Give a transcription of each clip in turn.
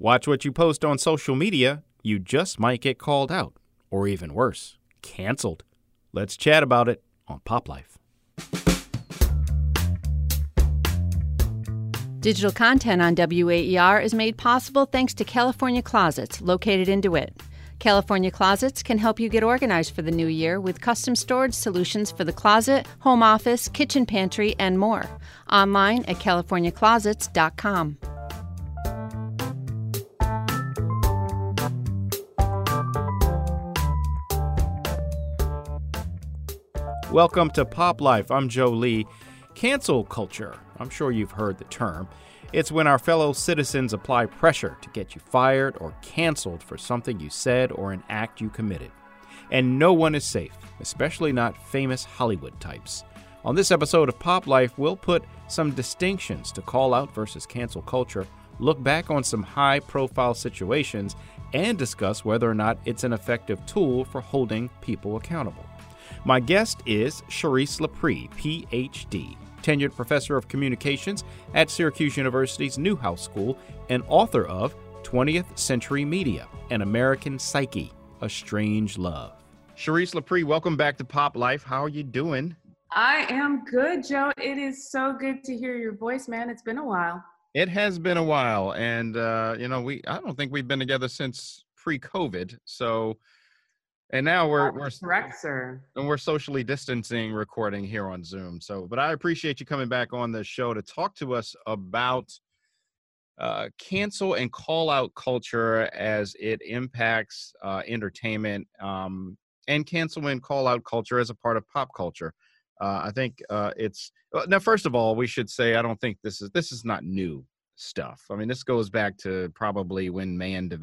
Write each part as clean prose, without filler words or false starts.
Watch what you post on social media. You just might get called out, or even worse, canceled. Let's chat about it on Pop Life. Digital content on WAER is made possible thanks to California Closets, located in DeWitt. California Closets can help you get organized for the new year with custom storage solutions for the closet, home office, kitchen pantry, and more. Online at californiaclosets.com. Welcome to Pop Life. I'm Joe Lee. Cancel culture. I'm sure you've heard the term. It's when our fellow citizens apply pressure to get you fired or canceled for something you said or an act you committed. And no one is safe, especially not famous Hollywood types. On this episode of Pop Life, we'll put some distinctions to call out versus cancel culture, look back on some high-profile situations, and discuss whether or not it's an effective tool for holding people accountable. My guest is Cherise LaPree, Ph.D., tenured professor of communications at Syracuse University's Newhouse School and author of 20th Century Media, An American Psyche, A Strange Love. Cherise LaPree, welcome back to Pop Life. How are you doing? I am good, Joe. It is so good to hear your voice, man. It's been a while. It has been a while, and I don't think we've been together since pre-COVID, so. And now we're correct, sir. And we're socially distancing recording here on Zoom. But I appreciate you coming back on the show to talk to us about cancel and call out culture as it impacts entertainment, and cancel and call out culture as a part of pop culture. I think it's now. First of all, we should say I don't think this is not new stuff. I mean, this goes back to probably when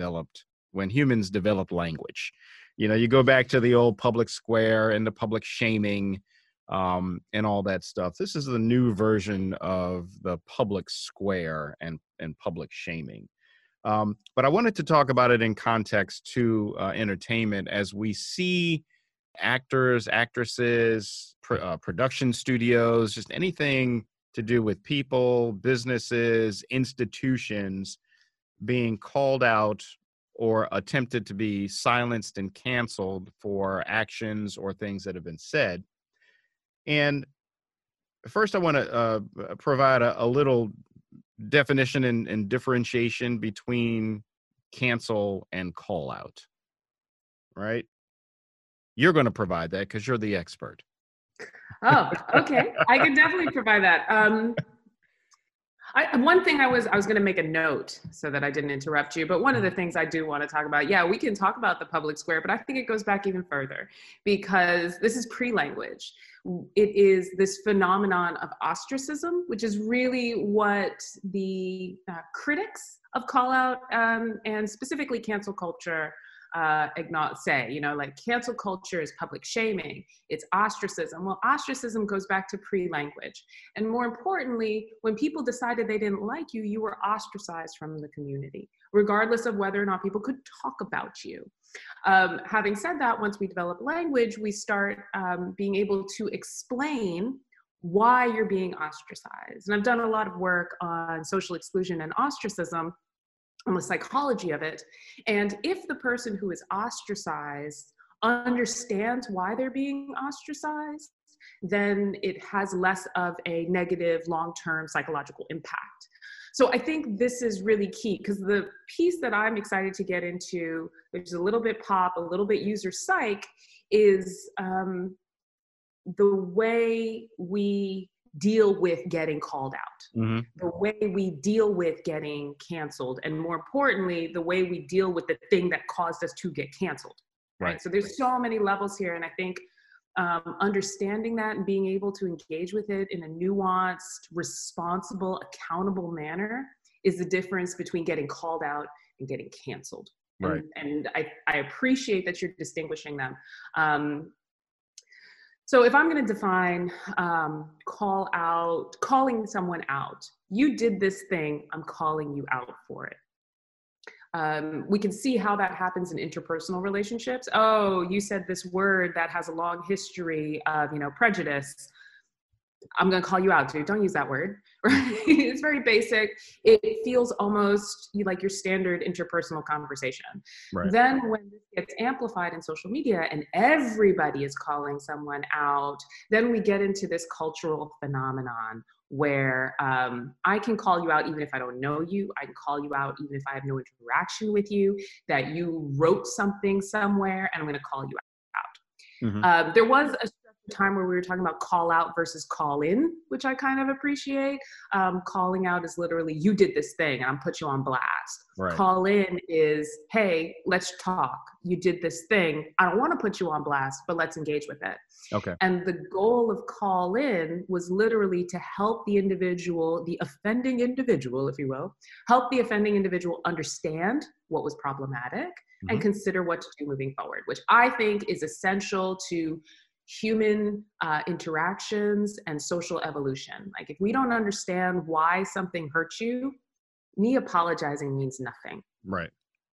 humans developed language. You go back to the old public square and the public shaming and all that stuff. This is the new version of the public square and public shaming. But I wanted to talk about it in context to entertainment as we see actors, actresses, production studios, just anything to do with people, businesses, institutions being called out or attempted to be silenced and canceled for actions or things that have been said. And first, I want to provide a little definition and differentiation between cancel and call out, right? You're going to provide that because you're the expert. Oh, okay. I can definitely provide that. One thing I was going to make a note so that I didn't interrupt you, but one of the things I do want to talk about, we can talk about the public square, but I think it goes back even further because this is pre-language. It is this phenomenon of ostracism, which is really what the critics of call out and specifically cancel culture say, like cancel culture is public shaming, it's ostracism. Well, ostracism goes back to pre-language. And more importantly, when people decided they didn't like you, you were ostracized from the community, regardless of whether or not people could talk about you. Having said that, once we develop language, we start being able to explain why you're being ostracized. And I've done a lot of work on social exclusion and ostracism, on the psychology of it. And if the person who is ostracized understands why they're being ostracized, then it has less of a negative long-term psychological impact. So I think this is really key because the piece that I'm excited to get into, which is a little bit pop, a little bit user psych, is the way we deal with getting called out, the way we deal with getting canceled, and more importantly, the way we deal with the thing that caused us to get canceled. Right. So there's so many levels here. And I think understanding that and being able to engage with it in a nuanced, responsible, accountable manner is the difference between getting called out and getting canceled. Right. And I appreciate that you're distinguishing them. So if I'm going to define calling someone out, you did this thing, I'm calling you out for it. We can see how that happens in interpersonal relationships. Oh, you said this word that has a long history of, prejudice. I'm going to call you out, dude. Don't use that word. Right? It's very basic. It feels almost like your standard interpersonal conversation. Right. Then when this gets amplified in social media and everybody is calling someone out, then we get into this cultural phenomenon where I can call you out even if I don't know you. I can call you out even if I have no interaction with you, that you wrote something somewhere, and I'm going to call you out. Mm-hmm. There was a time where we were talking about call out versus call in, which I kind of appreciate. Calling out is literally, you did this thing and I'm put you on blast. Right. Call in is, hey, let's talk. You did this thing. I don't want to put you on blast, but let's engage with it. Okay. And the goal of call in was literally to help the individual, the offending individual, if you will, help the offending individual understand what was problematic and consider what to do moving forward, which I think is essential to human interactions and social evolution. Like, if we don't understand why something hurts you, me apologizing means nothing. Right.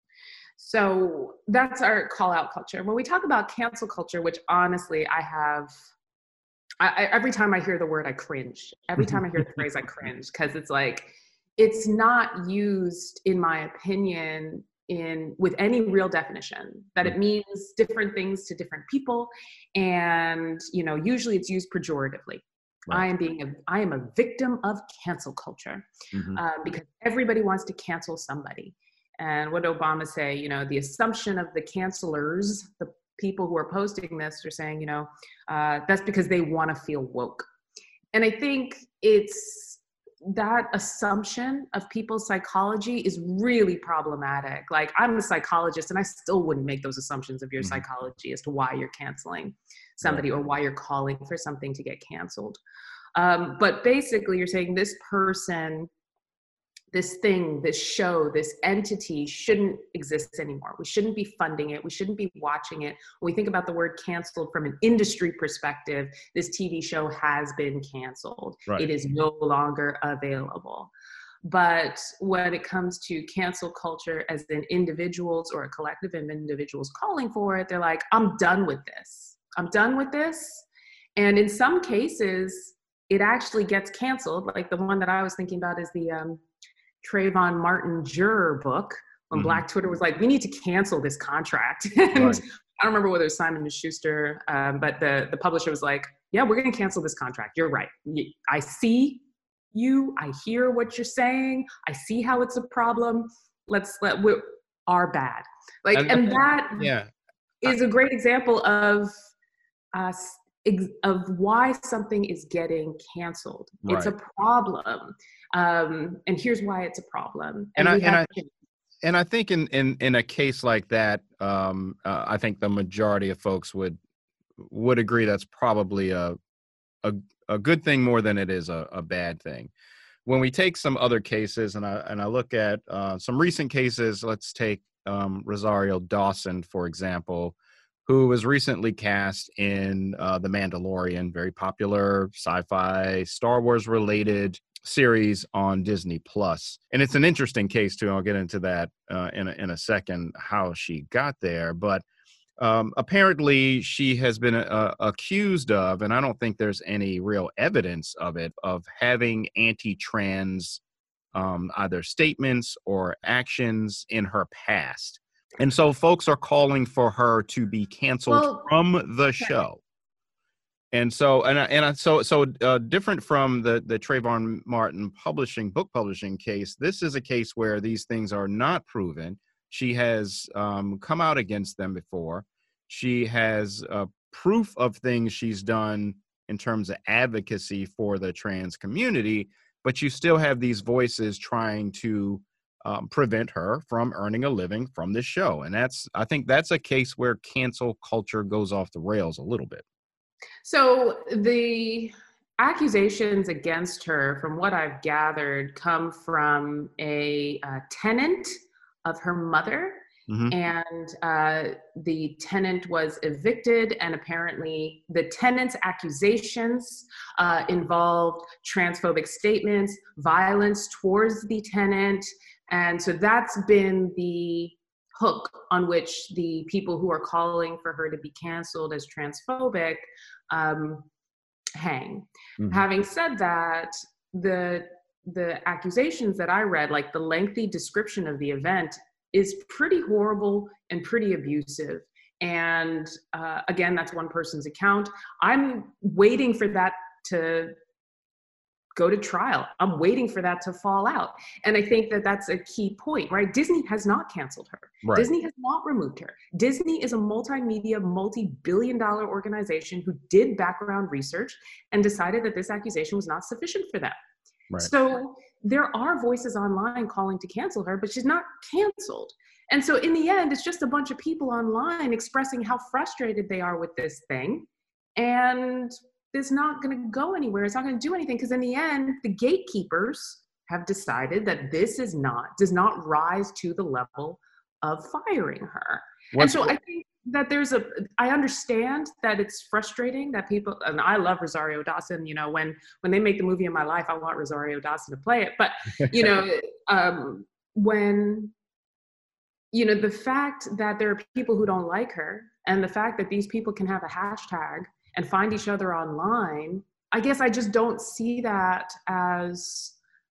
So that's our call out culture. When we talk about cancel culture, which honestly I every time I hear the word, I cringe. Every time I hear the phrase, I cringe, because it's like, it's not used, in my opinion, with any real definition, that it means different things to different people. And, usually it's used pejoratively. Right. I am a victim of cancel culture, because everybody wants to cancel somebody. And what did Obama say? The assumption of the cancelers, the people who are posting this, are saying, that's because they want to feel woke. And I think that assumption of people's psychology is really problematic. Like, I'm a psychologist and I still wouldn't make those assumptions of your psychology as to why you're canceling somebody or why you're calling for something to get canceled. But basically you're saying this person, this thing, this show, this entity shouldn't exist anymore. We shouldn't be funding it. We shouldn't be watching it. When we think about the word canceled from an industry perspective, this TV show has been canceled. Right. It is no longer available. But when it comes to cancel culture as in individuals or a collective of individuals calling for it, they're like, I'm done with this. I'm done with this. And in some cases, it actually gets canceled. Like the one that I was thinking about is the Trayvon Martin juror book, when Black Twitter was like, we need to cancel this contract. And right. I don't remember whether it was Simon & Schuster, but the publisher was like, yeah, we're going to cancel this contract. You're right. I see you. I hear what you're saying. I see how it's a problem. We are bad. Like, and that is a great example of why something is getting canceled. Right. It's a problem. And here's why it's a problem. And I think in a case like that, I think the majority of folks would agree that's probably a good thing more than it is a bad thing. When we take some other cases, and I look at some recent cases, let's take Rosario Dawson, for example, who was recently cast in The Mandalorian, very popular sci-fi, Star Wars related series on Disney Plus. And it's an interesting case too. I'll get into that in a second, how she got there. But apparently she has been accused of, and I don't think there's any real evidence of it, of having anti-trans either statements or actions in her past. And so folks are calling for her to be canceled from the show. And so, so different from the Trayvon Martin book publishing case, this is a case where these things are not proven. She has come out against them before. She has proof of things she's done in terms of advocacy for the trans community, but you still have these voices trying to prevent her from earning a living from this show. And I think that's a case where cancel culture goes off the rails a little bit. So the accusations against her, from what I've gathered, come from a tenant of her mother. And the tenant was evicted, and apparently the tenant's accusations involved transphobic statements, violence towards the tenant. And so that's been the hook on which the people who are calling for her to be canceled as transphobic hang. Mhm. Having said that, the accusations that I read, like the lengthy description of the event, is pretty horrible and pretty abusive. And again, that's one person's account. I'm waiting for that to go to trial. I'm waiting for that to fall out. And I think that that's a key point, right? Disney has not canceled her. Right. Disney has not removed her. Disney is a multimedia, multi-billion-dollar organization who did background research and decided that this accusation was not sufficient for them. Right. So there are voices online calling to cancel her, but she's not canceled. And so in the end, it's just a bunch of people online expressing how frustrated they are with this thing. And it's not going to go anywhere. It's not going to do anything, because in the end, the gatekeepers have decided that this does not rise to the level of firing her. And so I think that I understand that it's frustrating that people, and I love Rosario Dawson, you know, when they make the movie of my life, I want Rosario Dawson to play it. But, you know, when, you know, the fact that there are people who don't like her, and the fact that these people can have a hashtag and find each other online, I guess I just don't see that as,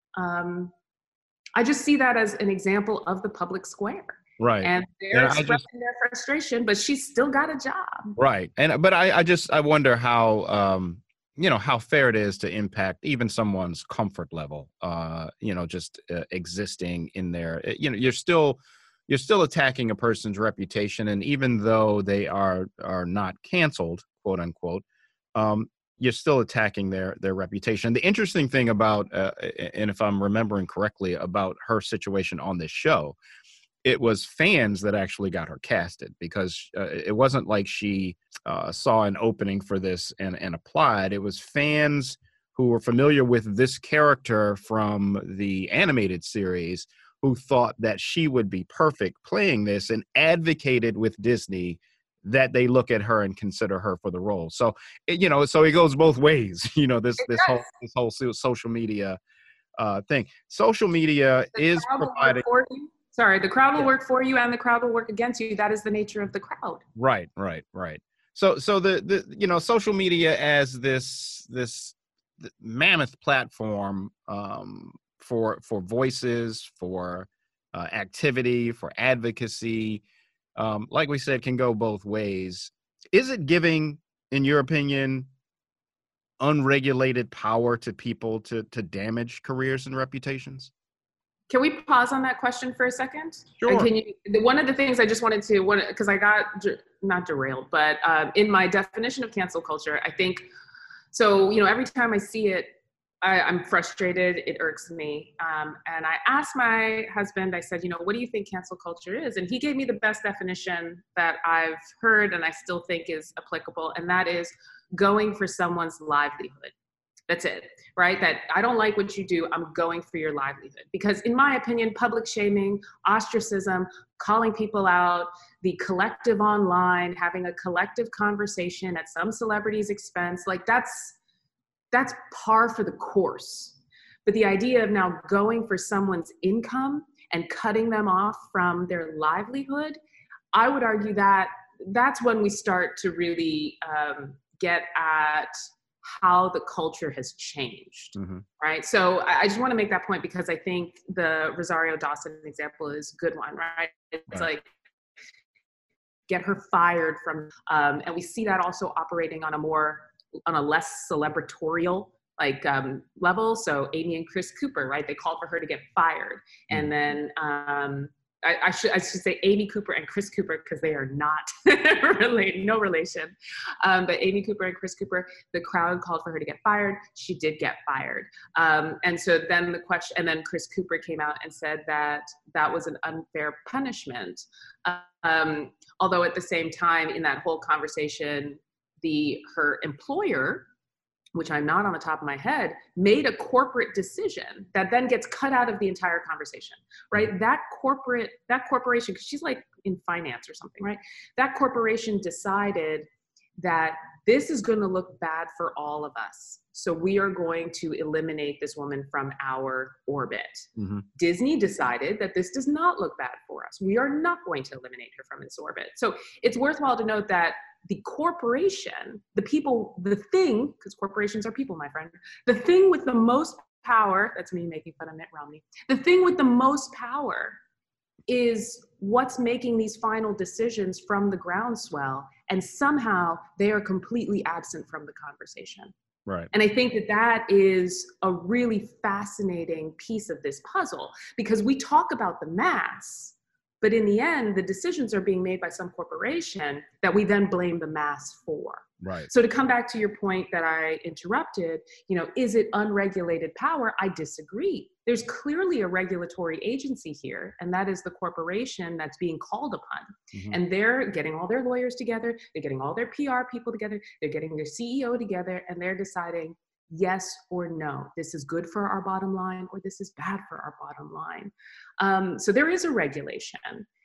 I just see that as an example of the public square. Right. And they're expressing their frustration, but she's still got a job. Right. But I wonder how, you know, how fair it is to impact even someone's comfort level, you know, just existing in there. You know, you're still attacking a person's reputation. And even though they are not canceled, quote unquote, you're still attacking their reputation. The interesting thing about, and if I'm remembering correctly, about her situation on this show, it was fans that actually got her casted, because it wasn't like she saw an opening for this and applied. It was fans who were familiar with this character from the animated series who thought that she would be perfect playing this, and advocated with Disney that they look at her and consider her for the role. So, you know, so it goes both ways, you know, this whole social media thing. Social media is providing. The crowd will work for you, and the crowd will work against you. That is the nature of the crowd. Right. So the you know, social media as this mammoth platform for voices, for activity, for advocacy, like we said, can go both ways. Is it giving, in your opinion, unregulated power to people to damage careers and reputations? Can we pause on that question for a second? Sure. One of the things I just wanted to, because I got not derailed, but in my definition of cancel culture, I think, so, you know, every time I see it, I'm frustrated, it irks me. And I asked my husband, I said, you know, what do you think cancel culture is? And he gave me the best definition that I've heard and I still think is applicable. And that is going for someone's livelihood. That's it, right? That I don't like what you do, I'm going for your livelihood. Because in my opinion, public shaming, ostracism, calling people out, the collective online, having a collective conversation at some celebrity's expense, like that's par for the course. But the idea of now going for someone's income and cutting them off from their livelihood, I would argue that that's when we start to really get at how the culture has changed, right? So I just want to make that point, because I think the Rosario Dawson example is a good one, right? It's like, get her fired from, and we see that also operating on a less celebratorial level. So Amy and Chris Cooper, right? They called for her to get fired. And then I should say Amy Cooper and Chris Cooper, because they are not related, no relation. But Amy Cooper and Chris Cooper, the crowd called for her to get fired. She did get fired. And so then the question, and then Chris Cooper came out and said that that was an unfair punishment. Although at the same time, in that whole conversation, her employer, which I'm not on the top of my head, made a corporate decision that then gets cut out of the entire conversation, right? That corporation, because she's like in finance or something, right? That corporation decided that this is going to look bad for all of us. So we are going to eliminate this woman from our orbit. Disney decided that this does not look bad for us. We are not going to eliminate her from this orbit. So it's worthwhile to note that the corporation, the people, the thing, because corporations are people, my friend, the thing with the most power, that's me making fun of Mitt Romney, the thing with the most power is what's making these final decisions from the groundswell, and somehow they are completely absent from the conversation. Right. And I think that that is a really fascinating piece of this puzzle, because we talk about the mass, but in the end, the decisions are being made by some corporation that we then blame the mass for. Right. So to come back to your point that I interrupted, is it unregulated power? I disagree. There's clearly a regulatory agency here, and that is the corporation that's being called upon. Mm-hmm. And they're getting all their lawyers together, they're getting all their PR people together, they're getting their CEO together, and they're deciding yes or no. This is good for our bottom line, or this is bad for our bottom line. So there is a regulation.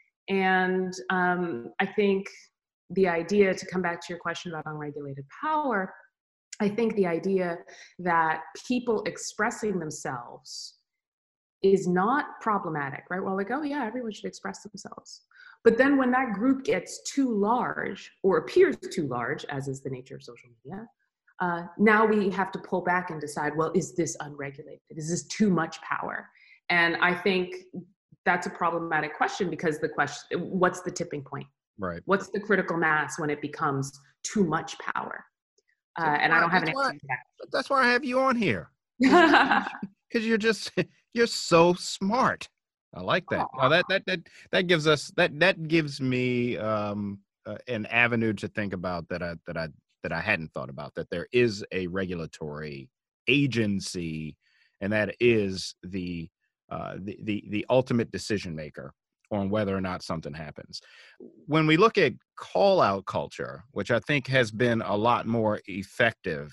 And I think the idea, to come back to your question about unregulated power, I think the idea that people expressing themselves is not problematic, right? Well, like, oh yeah, everyone should express themselves. But then when that group gets too large, or appears too large, as is the nature of social media, now we have to pull back and decide, well, is this unregulated? Is this too much power? And I think that's a problematic question, because the question, what's the tipping point? Right. What's the critical mass when it becomes too much power? And I don't have an answer to that. That's why I have you on here. Because you're so smart. I like that. Now that gives me an avenue to think about that I hadn't thought about, that there is a regulatory agency, and that is the ultimate decision maker on whether or not something happens. When we look at call out culture, which I think has been a lot more effective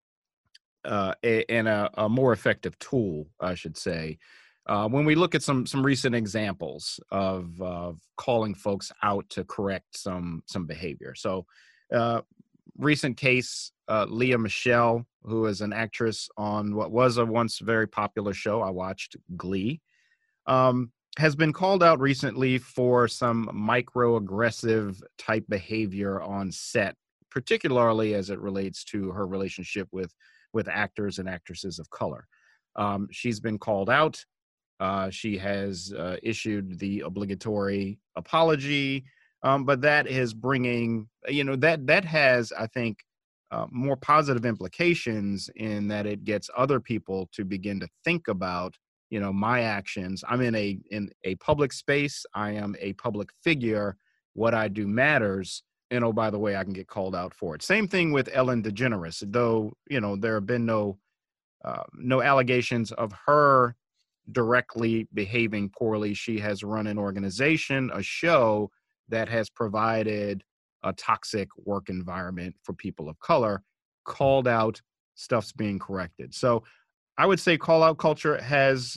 and a more effective tool, I should say, when we look at some recent examples of calling folks out to correct some behavior. So recent case, Leah Michelle, who is an actress on what was a once very popular show I watched, Glee, has been called out recently for some microaggressive type behavior on set, particularly as it relates to her relationship with actors and actresses of color. She's been called out. She has issued the obligatory apology, but that is bringing, that has, I think, more positive implications in that it gets other people to begin to think about, my actions. I'm in a public space. I am a public figure. What I do matters. And oh, by the way, I can get called out for it. Same thing with Ellen DeGeneres, though, there have been no allegations of her directly behaving poorly. She has run an organization, a show that has provided a toxic work environment for people of color. Called out, stuff's being corrected. So I would say call out culture has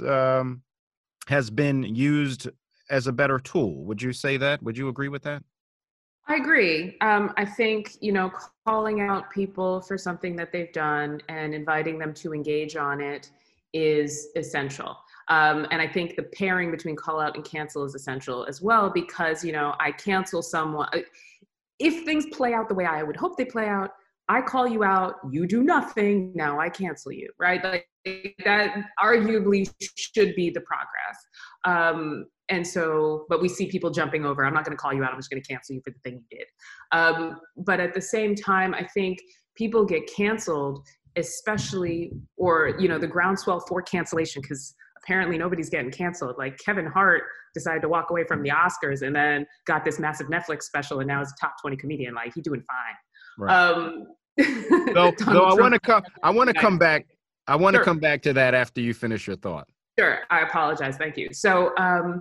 been used as a better tool. Would you say that? Would you agree with that? I agree. I think, calling out people for something that they've done and inviting them to engage on it is essential. And I think the pairing between call out and cancel is essential as well, because, I cancel someone. If things play out the way I would hope they play out, I call you out, you do nothing, now I cancel you, right? Like that arguably should be the progress. And so, but we see people jumping over, I'm not going to call you out, I'm just going to cancel you for the thing you did. But at the same time, I think people get canceled, especially, or, the groundswell for cancellation, because apparently nobody's getting canceled. Like Kevin Hart decided to walk away from the Oscars and then got this massive Netflix special, and now is a top 20 comedian. Like, he's doing fine. Right. So I want to come back. I want to come back to that after you finish your thought. Sure. I apologize. Thank you. So,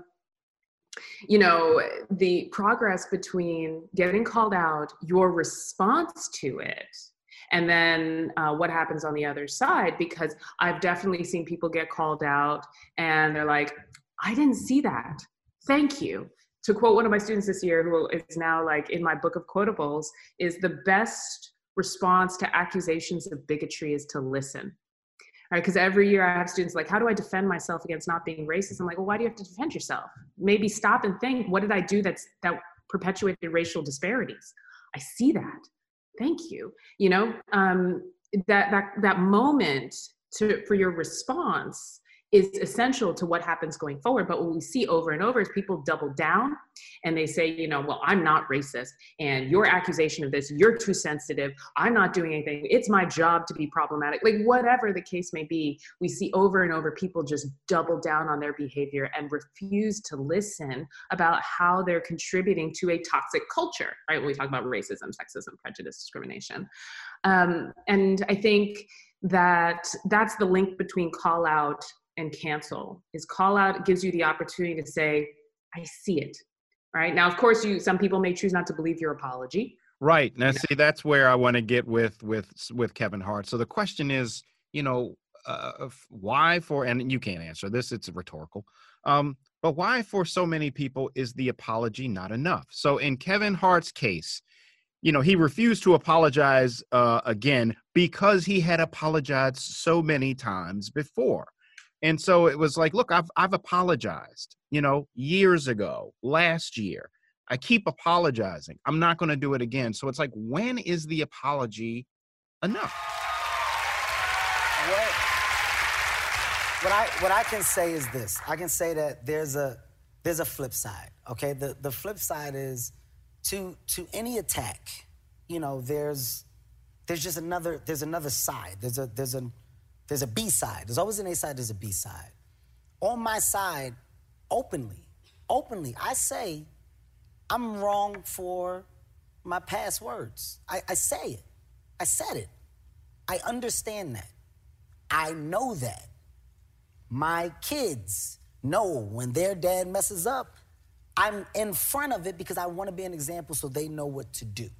the progress between getting called out, your response to it, and then what happens on the other side, because I've definitely seen people get called out and they're like, I didn't see that. Thank you. To quote one of my students this year, who is now like in my book of quotables, is the best response to accusations of bigotry is to listen. Right? Because every year I have students like, how do I defend myself against not being racist? I'm like, well, why do you have to defend yourself? Maybe stop and think, what did I do that perpetuated racial disparities? I see that. Thank you. You know, that moment for your response is essential to what happens going forward. But what we see over and over is people double down and they say, you know, well, I'm not racist, and your accusation of this, you're too sensitive, I'm not doing anything, it's my job to be problematic. Like, whatever the case may be, we see over and over people just double down on their behavior and refuse to listen about how they're contributing to a toxic culture, right? When we talk about racism, sexism, prejudice, discrimination. And I think that's the link between call out and cancel. Is call out gives you the opportunity to say, I see it. Right now, of course, some people may choose not to believe your apology. Right. Now, see, that's where I want to get with Kevin Hart. So the question is, you know, why and you can't answer this, it's rhetorical. But why for so many people is the apology not enough? So in Kevin Hart's case, you know, he refused to apologize again because he had apologized so many times before. And so it was like, look, I've apologized, you know, years ago, last year. I keep apologizing. I'm not going to do it again. So it's like, when is the apology enough? What I can say is this. I can say that there's a flip side. Okay, the flip side is to any attack, you know, there's another side. There's a B side. There's always an A side, there's a B side. On my side, openly, I say I'm wrong for my past words. I say it. I said it. I understand that. I know that. My kids know when their dad messes up, I'm in front of it because I want to be an example so they know what to do.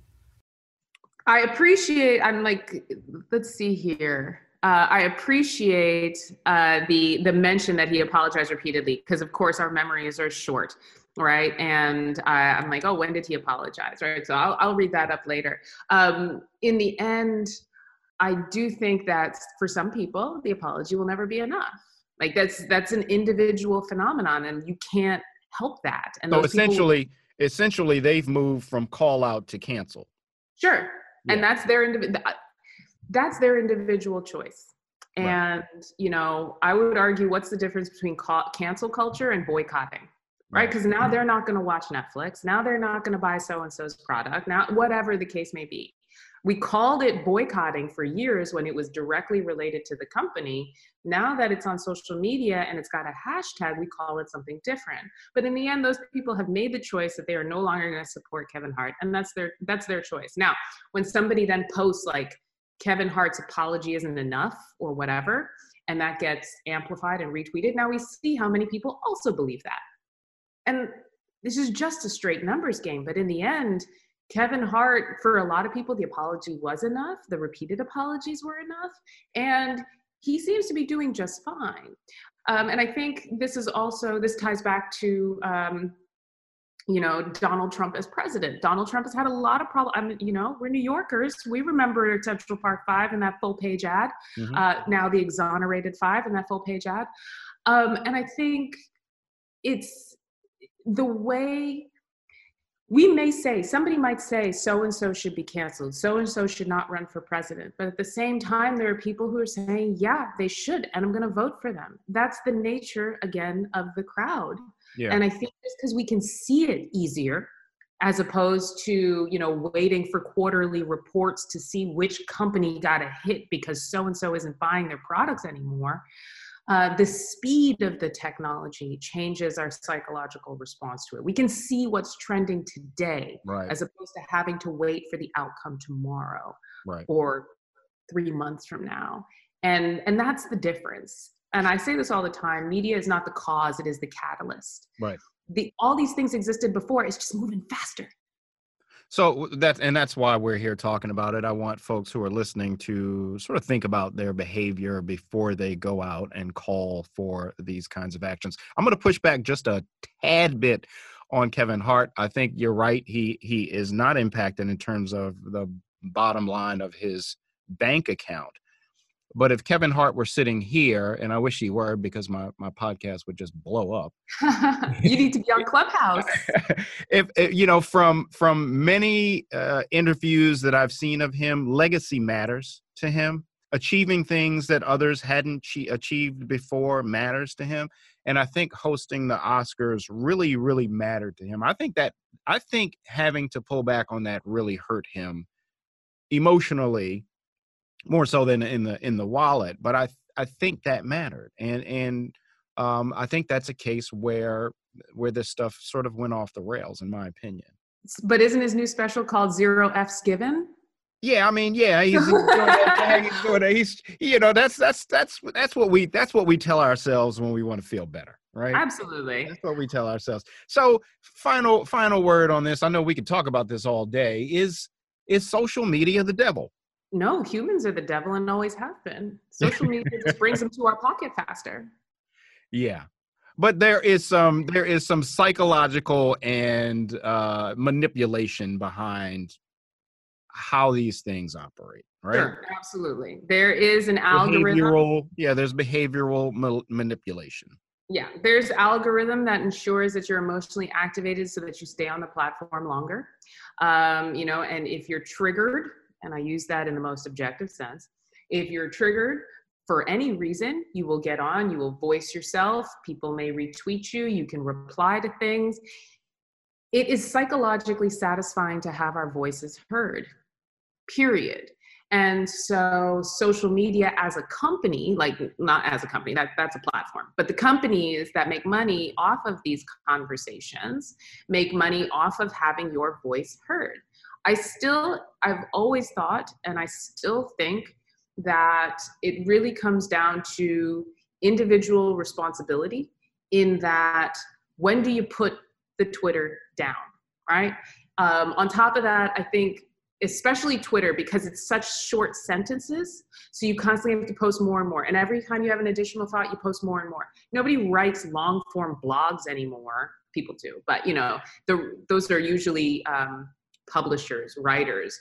Let's see here. I appreciate the mention that he apologized repeatedly, because of course our memories are short, right? And I'm like, oh, when did he apologize, right? So I'll read that up later. In the end, I do think that for some people, the apology will never be enough. Like that's an individual phenomenon, and you can't help that. And so essentially, they've moved from call out to cancel. Sure, yeah. And that's their individual choice. And, you know, I would argue, what's the difference between cancel culture and boycotting, right? Because now they're not going to watch Netflix. Now they're not going to buy so-and-so's product. Now, whatever the case may be. We called it boycotting for years when it was directly related to the company. Now that it's on social media and it's got a hashtag, we call it something different. But in the end, those people have made the choice that they are no longer going to support Kevin Hart, and that's their choice. Now, when somebody then posts like, Kevin Hart's apology isn't enough or whatever, and that gets amplified and retweeted, now we see how many people also believe that. And this is just a straight numbers game. But in the end, Kevin Hart, for a lot of people, the apology was enough. The repeated apologies were enough. And he seems to be doing just fine. And I think this ties back to, Donald Trump as president. Donald Trump has had a lot of problems. We're New Yorkers. We remember Central Park 5 and that full page ad. Mm-hmm. Now the exonerated 5 and that full page ad. And I think it's the way somebody might say so-and-so should be canceled. So-and-so should not run for president. But at the same time, there are people who are saying, yeah, they should, and I'm going to vote for them. That's the nature, again, of the crowd. Yeah. And I think just because we can see it easier, as opposed to, waiting for quarterly reports to see which company got a hit because so-and-so isn't buying their products anymore, the speed of the technology changes our psychological response to it. We can see what's trending today, right, as opposed to having to wait for the outcome tomorrow, right, or 3 months from now. And that's the difference. And I say this all the time, media is not the cause, it is the catalyst. Right. All these things existed before, it's just moving faster. So that's why we're here talking about it. I want folks who are listening to sort of think about their behavior before they go out and call for these kinds of actions. I'm going to push back just a tad bit on Kevin Hart. I think you're right. He is not impacted in terms of the bottom line of his bank account. But if Kevin Hart were sitting here, and I wish he were, because my podcast would just blow up. You need to be on Clubhouse. If from many interviews that I've seen of him, legacy matters to him. Achieving things that others hadn't achieved before matters to him. And I think hosting the Oscars really, really mattered to him. I think having to pull back on that really hurt him emotionally, more so than in the wallet. But I think that mattered. And I think that's a case where this stuff sort of went off the rails, in my opinion. But isn't his new special called Zero F's Given? Yeah, I mean, yeah, he's doing that. He's doing it. He's, that's what we tell ourselves when we want to feel better, right? Absolutely. That's what we tell ourselves. So, final word on this. I know we could talk about this all day. Is social media the devil? No, humans are the devil and always have been. Social media just brings them to our pocket faster. Yeah. But there is some psychological and manipulation behind how these things operate, right? Sure, absolutely. There is an algorithm. There's behavioral manipulation. Yeah, there's algorithm that ensures that you're emotionally activated so that you stay on the platform longer. And if you're triggered, and I use that in the most objective sense, if you're triggered for any reason, you will get on, you will voice yourself, people may retweet you, you can reply to things. It is psychologically satisfying to have our voices heard, period. And so social media as a company, like not as a company, that's a platform, but the companies that make money off of these conversations make money off of having your voice heard. I've always thought, and I still think that it really comes down to individual responsibility, in that when do you put the Twitter down, right? On top of that, I think especially Twitter, because it's such short sentences, so you constantly have to post more and more. And every time you have an additional thought, you post more and more. Nobody writes long form blogs anymore. People do, but those are usually publishers, writers,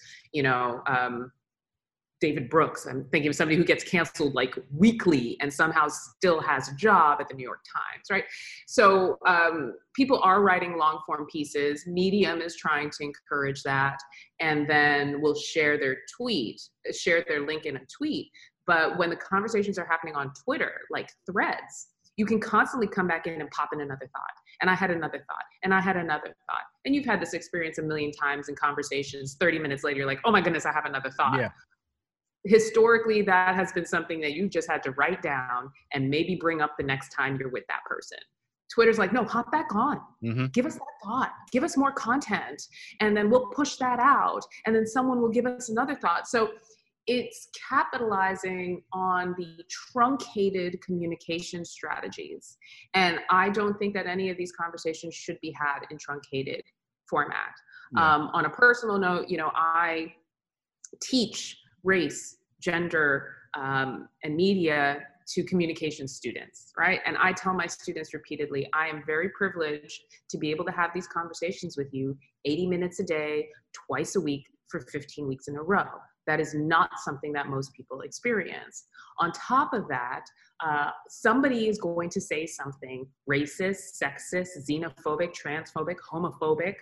David Brooks. I'm thinking of somebody who gets canceled like weekly and somehow still has a job at the New York Times, right? So people are writing long form pieces. Medium is trying to encourage that, and then will share their link in a tweet. But when the conversations are happening on Twitter, like Threads, you can constantly come back in and pop in another thought. And I had another thought. And I had another thought. And you've had this experience a million times in conversations. 30 minutes later, you're like, oh my goodness, I have another thought. Yeah. Historically, that has been something that you just had to write down and maybe bring up the next time you're with that person. Twitter's like, no, hop back on. Mm-hmm. Give us that thought. Give us more content. And then we'll push that out. And then someone will give us another thought. So it's capitalizing on the truncated communication strategies. And I don't think that any of these conversations should be had in truncated format. Yeah. On a personal note, I teach race, gender, and media to communication students, right? And I tell my students repeatedly, I am very privileged to be able to have these conversations with you 80 minutes a day, twice a week for 15 weeks in a row. That is not something that most people experience. On top of that, somebody is going to say something racist, sexist, xenophobic, transphobic, homophobic,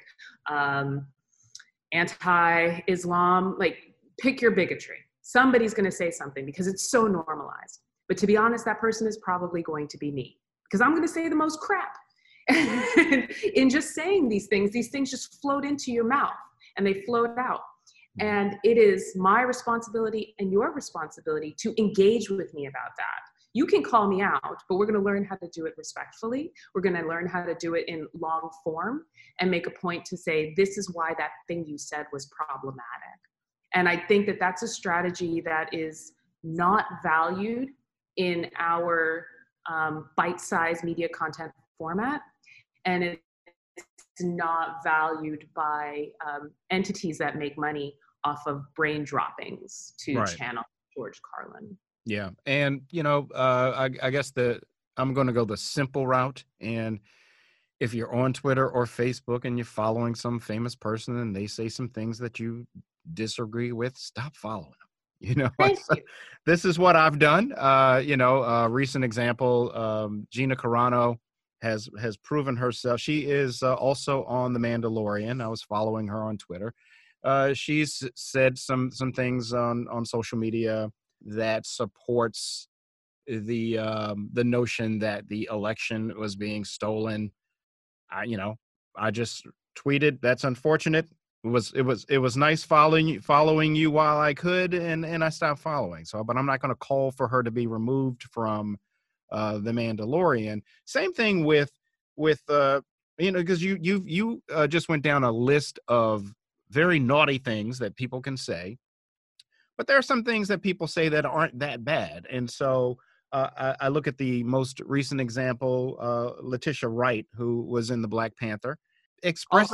anti-Islam, like pick your bigotry. Somebody's going to say something because it's so normalized. But to be honest, that person is probably going to be me, because I'm going to say the most crap. In just saying these things just float into your mouth and they float out. And it is my responsibility and your responsibility to engage with me about that. You can call me out, but we're going to learn how to do it respectfully. We're going to learn how to do it in long form and make a point to say, this is why that thing you said was problematic. And I think that that's a strategy that is not valued in our bite-sized media content format. And it's not valued by entities that make money off of brain droppings to channel George Carlin. Yeah. And, I guess I'm going to go the simple route. And if you're on Twitter or Facebook and you're following some famous person and they say some things that you disagree with, stop following them. Thank you. This is what I've done. Recent example, Gina Carano has proven herself. She is also on The Mandalorian. I was following her on Twitter. She's said some things on social media that supports the notion that the election was being stolen. I just tweeted, "That's unfortunate. It was nice following you while I could, and I stopped following. So, but I'm not going to call for her to be removed from The Mandalorian." Same thing with because you just went down a list of very naughty things that people can say, but there are some things that people say that aren't that bad. And so I look at the most recent example, Letitia Wright, who was in the Black Panther, expressed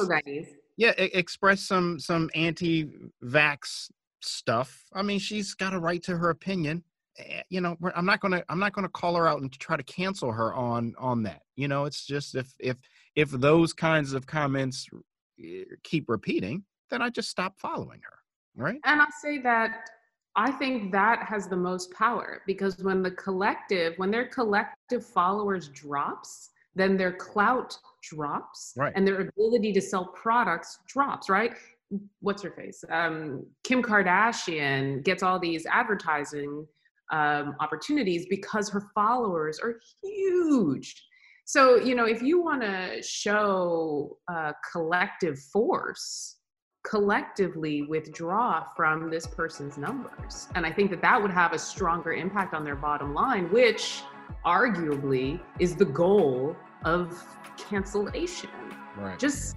some anti-vax stuff. I mean, she's got a right to her opinion. I'm not gonna call her out and try to cancel her on that. It's just if those kinds of comments keep repeating, then I just stop following her, right? And I'll say that I think that has the most power, because when their collective followers drops, then their clout drops, right, and their ability to sell products drops, right? What's her face? Kim Kardashian gets all these advertising opportunities because her followers are huge. So, if you want to show collective force, collectively withdraw from this person's numbers. And I think that would have a stronger impact on their bottom line, which arguably is the goal of cancellation. Right. Just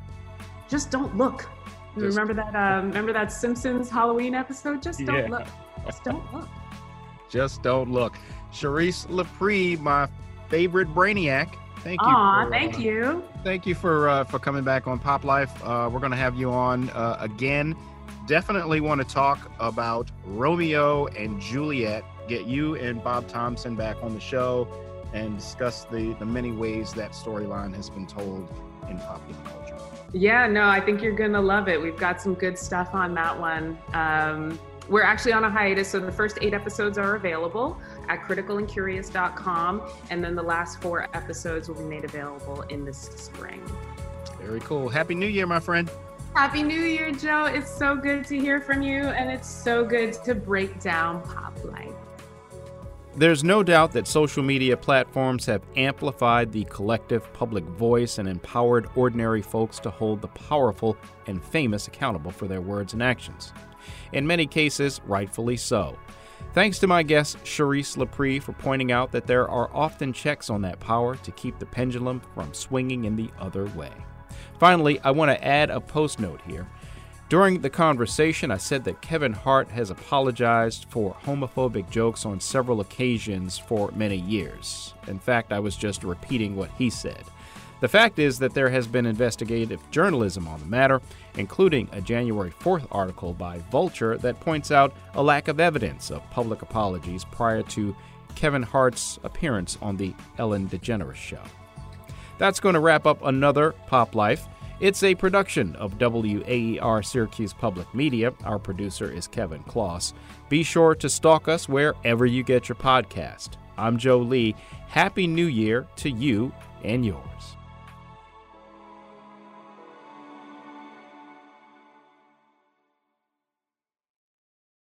don't look. Remember that Simpsons Halloween episode? Just don't look. Just don't look. Just don't look. Charisse Laprie, my favorite brainiac. Thank you. Thank you for coming back on Pop Life. We're going to have you on again. Definitely want to talk about Romeo and Juliet. Get you and Bob Thompson back on the show and discuss the many ways that storyline has been told in popular culture. Yeah, no, I think you're going to love it. We've got some good stuff on that one. We're actually on a hiatus, so the first 8 episodes are available at criticalandcurious.com, and then the last 4 episodes will be made available in the spring. Very cool. Happy New Year, my friend. Happy New Year, Joe. It's so good to hear from you, and it's so good to break down pop life. There's no doubt that social media platforms have amplified the collective public voice and empowered ordinary folks to hold the powerful and famous accountable for their words and actions. In many cases, rightfully so. Thanks to my guest, Charisse Laprie, for pointing out that there are often checks on that power to keep the pendulum from swinging in the other way. Finally, I want to add a post note here. During the conversation, I said that Kevin Hart has apologized for homophobic jokes on several occasions for many years. In fact, I was just repeating what he said. The fact is that there has been investigative journalism on the matter, including a January 4th article by Vulture that points out a lack of evidence of public apologies prior to Kevin Hart's appearance on the Ellen DeGeneres Show. That's going to wrap up another Pop Life. It's a production of WAER Syracuse Public Media. Our producer is Kevin Kloss. Be sure to stalk us wherever you get your podcast. I'm Joe Lee. Happy New Year to you and yours.